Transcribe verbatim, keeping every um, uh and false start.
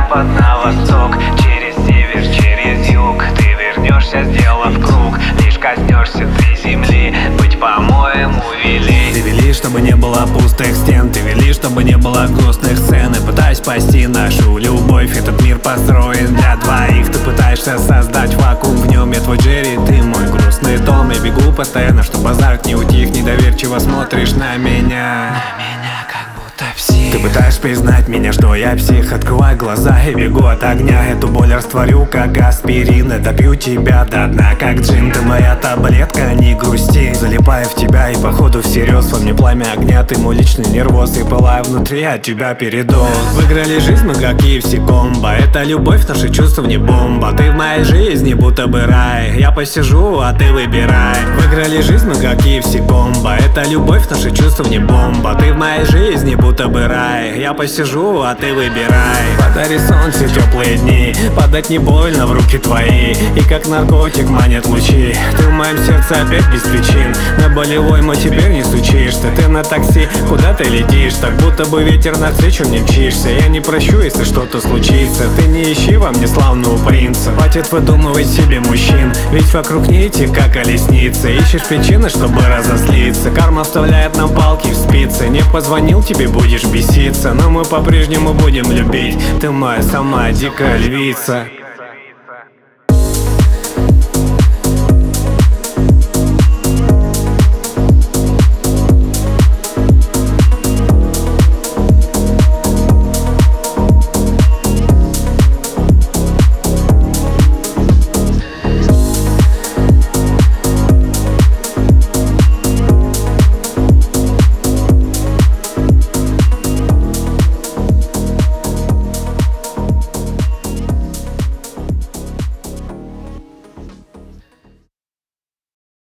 запад на восток, через север, через юг. Ты вернешься, сделав круг, лишь коснешься ты земли. Быть, по-моему, вели. Ты вели, чтобы не было пустых стен, ты вели, чтобы не было грустных сцен. И пытаюсь спасти нашу любовь, этот мир построен для двоих. Ты пытаешься создать вакуум, в нем я твой Джерри, ты мой грустный Том. Я бегу постоянно, чтобы азарт не утих, недоверчиво смотришь на меня. На меня как будто псих. Ты пытаешься признать меня, что я псих. Открывай глаза и бегу от огня. Эту боль растворю, как аспирин, и допью тебя до дна, как джин. Ты моя таблетка, не грусти. Залипаю в тебя и походу всерьез. Во мне пламя огня, ты мой личный нервоз. И пылаю внутри от тебя передоз. Выиграли жизнь мы, как и все комбо. Это любовь, наши чувства не бомба. Ты в моей жизни будто бы рай. Я посижу, а ты выбирай. Выиграли жизнь мы, как и все комбо. Это любовь, наши чувства не бомба. Ты в моей жизни будто бы рай. Я посижу, а ты выбирай. Подари солнце теплые дни, подать не больно в руки твои. И как наркотик манят лучи. Ты в моем сердце опять без причин. На болевой мой теперь не стучишься. Ты на такси, куда ты летишь? Так будто бы ветер навстречу мне мчишься. Я не прощу, если что-то случится. Ты не ищи во мне славного принца. Хватит выдумывать себе мужчин, ведь вокруг нити, как колесница. Ищешь причины, чтобы разозлиться. Карма вставляет нам палки в спицы. Не позвонил, тебе будешь беситься, но мы по-прежнему будем любить. Ты моя самая дикая львица.